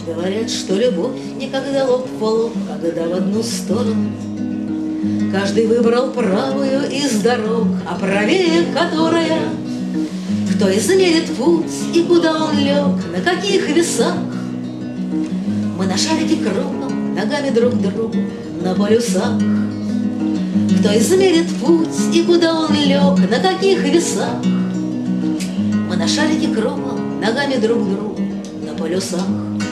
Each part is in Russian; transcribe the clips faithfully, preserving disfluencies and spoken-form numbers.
Говорят, что любовь никогда лоб в лоб, когда в одну сторону. Каждый выбрал правую из дорог, а правее которая. Кто измерит путь и куда он лег, на каких весах. Мы на шарике кругом, ногами друг к другу, на полюсах. Кто измерит путь и куда он лег, на каких весах. Мы на шарике кругом, ногами друг к другу, на полюсах.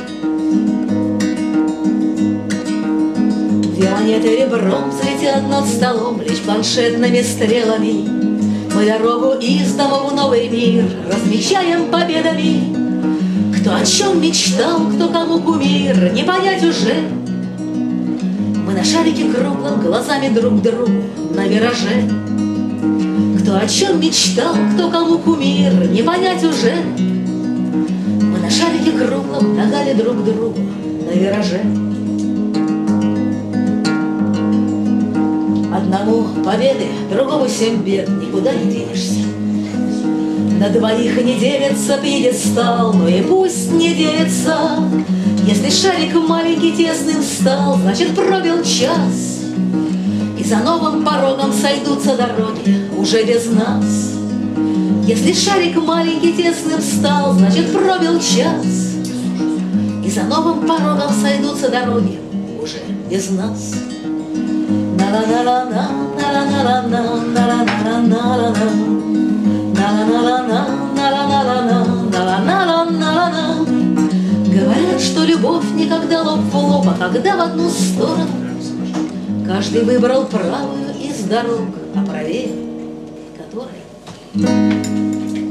Вионеты ребром взлетят над столом лишь планшетными стрелами. Мы дорогу из дома в новый мир размечаем победами. Кто о чем мечтал, кто кому кумир, не понять уже. Мы на шарике круглом, глазами друг к другу, на вираже. Кто о чем мечтал, кто кому кумир, не понять уже. Мы на шарике круглом, ногами друг к другу, на вираже. Одному победы, другому семь бед, никуда не денешься. На двоих не делится пьедестал, но и пусть не делится. Если шарик маленький тесным стал, значит пробил час. И за новым порогом сойдутся дороги уже без нас. Если шарик маленький тесным стал, значит пробил час. И за новым порогом сойдутся дороги уже без нас. Говорят, что любовь никогда лоб в лоб, а когда в одну сторону. Каждый выбрал правую из дорог, а правее которой.